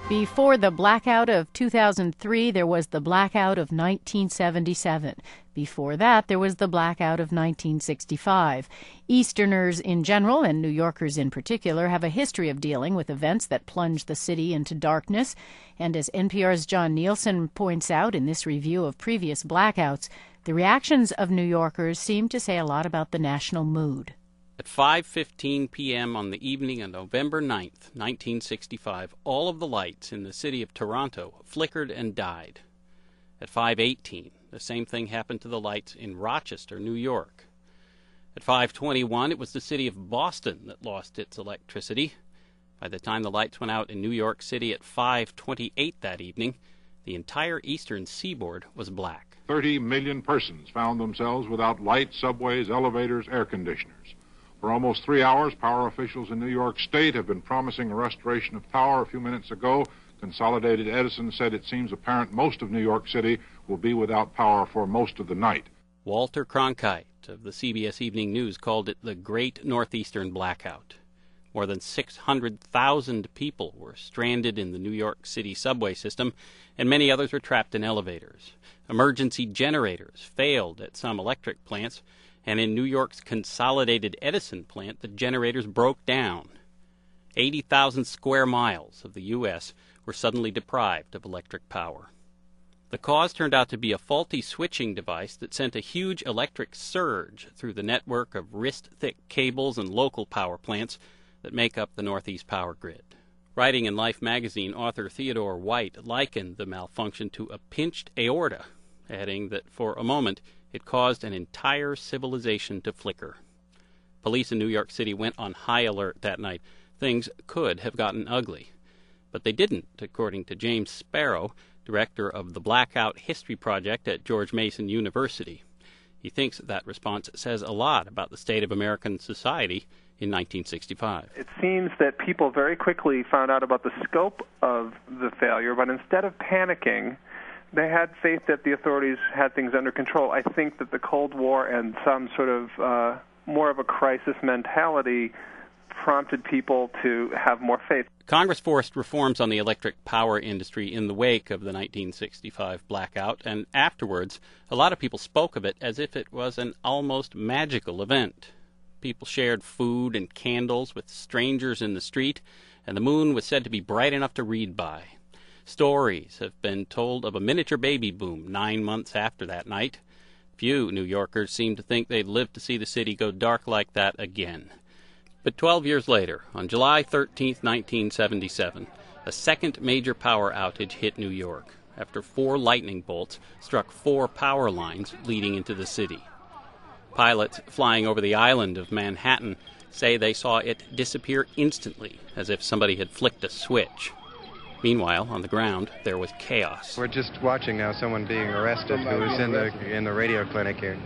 Before the blackout of 2003, there was the blackout of 1977. Before that, there was the blackout of 1965. Easterners in general, and New Yorkers in particular, have a history of dealing with events that plunge the city into darkness. And as NPR's John Nielsen points out in this review of previous blackouts, the reactions of New Yorkers seem to say a lot about the national mood. At 5:15 p.m. on the evening of November 9th, 1965, all of the lights in the city of Toronto flickered and died. At 5:18, the same thing happened to the lights in Rochester, New York. At 5:21, it was the city of Boston that lost its electricity. By the time the lights went out in New York City at 5:28 that evening, the entire eastern seaboard was black. 30 million persons found themselves without lights, subways, elevators, air conditioners. For almost 3 hours, power officials in New York State have been promising a restoration of power. A few minutes ago, Consolidated Edison said it seems apparent most of New York City will be without power for most of the night. Walter Cronkite of the CBS Evening News called it the Great Northeastern Blackout. More than 600,000 people were stranded in the New York City subway system, and many others were trapped in elevators. Emergency generators failed at some electric plants, and in New York's Consolidated Edison plant, the generators broke down. 80,000 square miles of the U.S. were suddenly deprived of electric power. The cause turned out to be a faulty switching device that sent a huge electric surge through the network of wrist-thick cables and local power plants that make up the Northeast power grid. Writing in Life magazine, author Theodore White likened the malfunction to a pinched aorta, adding that for a moment it caused an entire civilization to flicker. Police in New York City went on high alert that night. Things could have gotten ugly. But they didn't, according to James Sparrow, director of the Blackout History Project at George Mason University. He thinks that response says a lot about the state of American society in 1965. It seems that people very quickly found out about the scope of the failure, but instead of panicking, they had faith that the authorities had things under control. I think that the Cold War and some sort of more of a crisis mentality prompted people to have more faith. Congress forced reforms on the electric power industry in the wake of the 1965 blackout, and afterwards, a lot of people spoke of it as if it was an almost magical event. People shared food and candles with strangers in the street, and the moon was said to be bright enough to read by. Stories have been told of a miniature baby boom 9 months after that night. Few New Yorkers seem to think they'd live to see the city go dark like that again. But 12 years later, on July 13, 1977, a second major power outage hit New York after 4 lightning bolts struck 4 power lines leading into the city. Pilots flying over the island of Manhattan say they saw it disappear instantly, as if somebody had flicked a switch. Meanwhile, on the ground, there was chaos. We're just watching now someone being arrested who was in the radio clinic here.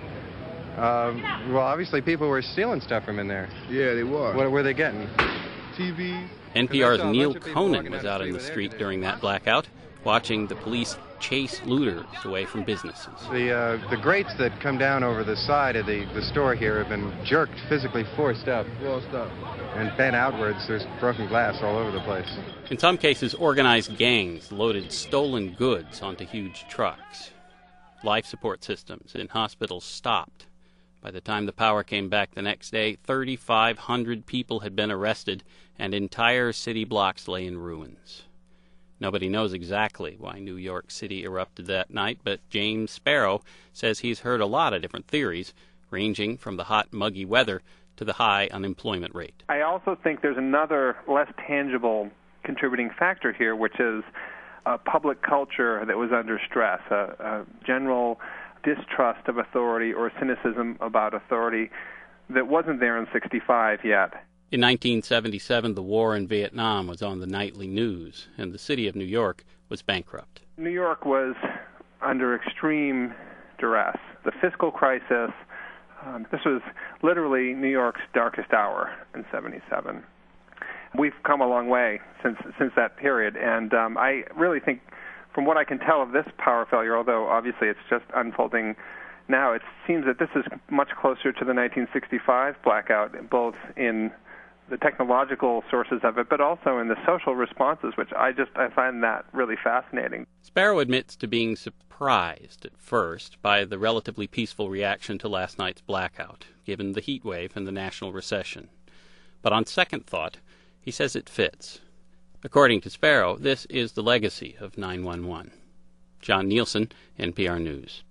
Well, obviously people were stealing stuff from in there. Yeah, they were. What were they getting? TVs. NPR's Neil Conan was out in the street during that blackout, watching the police chase looters away from businesses. The grates that come down over the side of the store here have been jerked, physically forced up. And bent outwards. There's broken glass all over the place. In some cases, organized gangs loaded stolen goods onto huge trucks. Life support systems in hospitals stopped. By the time the power came back the next day, 3,500 people had been arrested, and entire city blocks lay in ruins. Nobody knows exactly why New York City erupted that night, but James Sparrow says he's heard a lot of different theories, ranging from the hot, muggy weather to the high unemployment rate. I also think there's another less tangible contributing factor here, which is a public culture that was under stress, a general distrust of authority or cynicism about authority that wasn't there in 65 yet. In 1977, the war in Vietnam was on the nightly news, and the city of New York was bankrupt. New York was under extreme duress. The fiscal crisis, this was literally New York's darkest hour in 77. We've come a long way since that period, and I really think, from what I can tell of this power failure, although obviously it's just unfolding now, it seems that this is much closer to the 1965 blackout, both in the technological sources of it, but also in the social responses, which I find that really fascinating. Sparrow admits to being surprised at first by the relatively peaceful reaction to last night's blackout, given the heat wave and the national recession. But on second thought, he says it fits. According to Sparrow, this is the legacy of 9/11. John Nielsen, NPR News.